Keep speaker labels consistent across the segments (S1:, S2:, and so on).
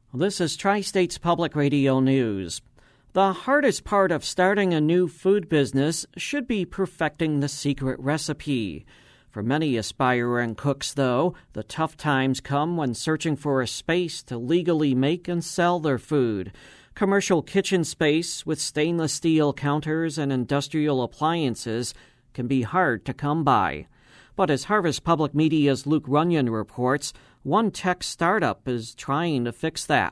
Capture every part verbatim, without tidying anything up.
S1: This is Tri-States Public Radio News. The hardest part of starting a new food business should be perfecting the secret recipe. For many aspiring cooks, though, the tough times come when searching for a space to legally make and sell their food. Commercial kitchen space with stainless steel counters and industrial appliances can be hard to come by. But as Harvest Public Media's Luke Runyon reports, one tech startup is trying to fix that.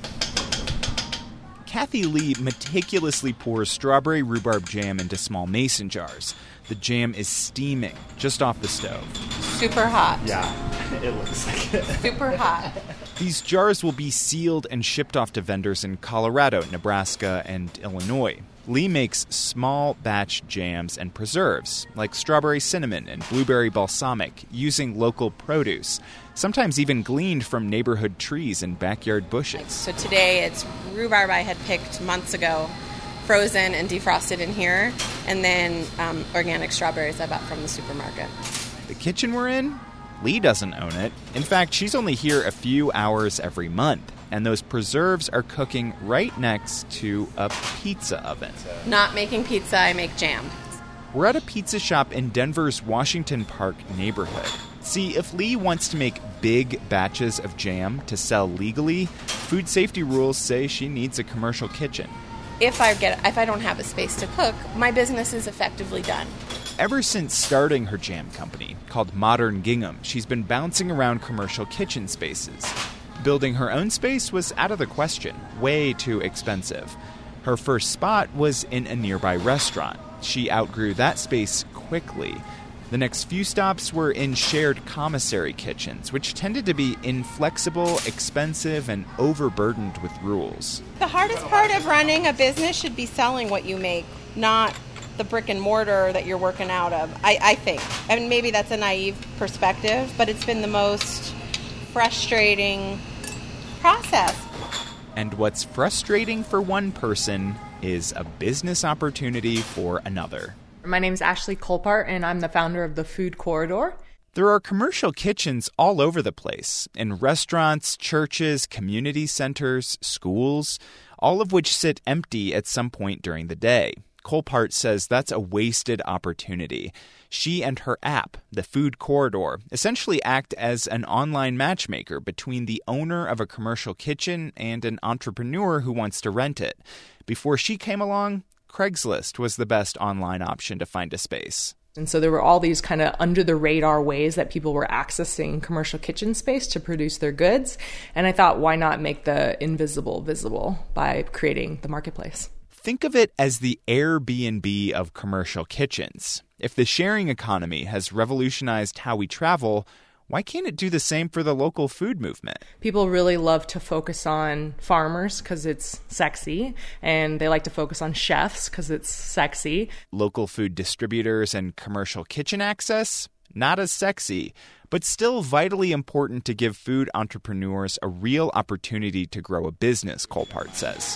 S2: Kathy Lee meticulously pours strawberry rhubarb jam into small mason jars. The jam is steaming just off the stove.
S3: Super hot.
S2: Yeah, it looks like it.
S3: Super hot.
S2: These jars will be sealed and shipped off to vendors in Colorado, Nebraska, and Illinois. Lee makes small batch jams and preserves, like strawberry cinnamon and blueberry balsamic, using local produce, sometimes even gleaned from neighborhood trees and backyard bushes.
S3: So today it's rhubarb I had picked months ago, frozen and defrosted in here, and then um, organic strawberries I bought from the supermarket.
S2: The kitchen we're in? Lee doesn't own it. In fact, she's only here a few hours every month, and those preserves are cooking right next to a pizza oven.
S3: Not making pizza, I make jam.
S2: We're at a pizza shop in Denver's Washington Park neighborhood. See, if Lee wants to make big batches of jam to sell legally, food safety rules say she needs a commercial kitchen.
S3: If I get, if I don't have a space to cook, my business is effectively done.
S2: Ever since starting her jam company, called Modern Gingham, she's been bouncing around commercial kitchen spaces. Building her own space was out of the question, way too expensive. Her first spot was in a nearby restaurant. She outgrew that space quickly. The next few stops were in shared commissary kitchens, which tended to be inflexible, expensive, and overburdened with rules.
S3: The hardest part of running a business should be selling what you make, not the brick and mortar that you're working out of, I, I think. I mean, maybe that's a naive perspective, but it's been the most frustrating process.
S2: And what's frustrating for one person is a business opportunity for another.
S4: My name is Ashley Colpart, and I'm the founder of the Food Corridor.
S2: There are commercial kitchens all over the place, in restaurants, churches, community centers, schools, all of which sit empty at some point during the day. Colpart says that's a wasted opportunity. She and her app, the Food Corridor, essentially act as an online matchmaker between the owner of a commercial kitchen and an entrepreneur who wants to rent it. Before she came along, Craigslist was the best online option to find a space.
S4: And so there were all these kind of under-the-radar ways that people were accessing commercial kitchen space to produce their goods. And I thought, why not make the invisible visible by creating the marketplace?
S2: Think of it as the Airbnb of commercial kitchens. If the sharing economy has revolutionized how we travel, why can't it do the same for the local food movement?
S4: People really love to focus on farmers because it's sexy, and they like to focus on chefs because it's sexy.
S2: Local food distributors and commercial kitchen access? Not as sexy, but still vitally important to give food entrepreneurs a real opportunity to grow a business, Colpart says.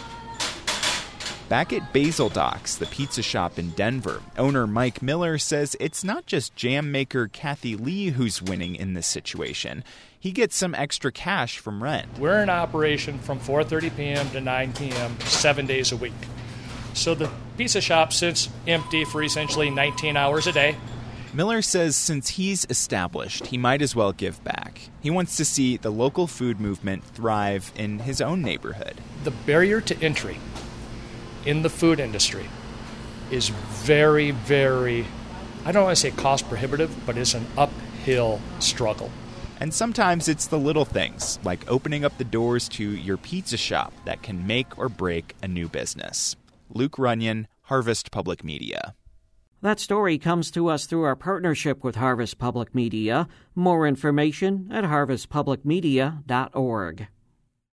S2: Back at Basil Docks, the pizza shop in Denver, owner Mike Miller says it's not just jam maker Kathy Lee who's winning in this situation. He gets some extra cash from rent.
S5: We're in operation from four thirty p.m. to nine p.m., seven days a week. So the pizza shop sits empty for essentially nineteen hours a day.
S2: Miller says since he's established, he might as well give back. He wants to see the local food movement thrive in his own neighborhood.
S5: The barrier to entry in the food industry is very, very, I don't want to say cost prohibitive, but it's an uphill struggle.
S2: And sometimes it's the little things, like opening up the doors to your pizza shop, that can make or break a new business. Luke Runyon, Harvest Public Media.
S1: That story comes to us through our partnership with Harvest Public Media. More information at harvest public media dot org.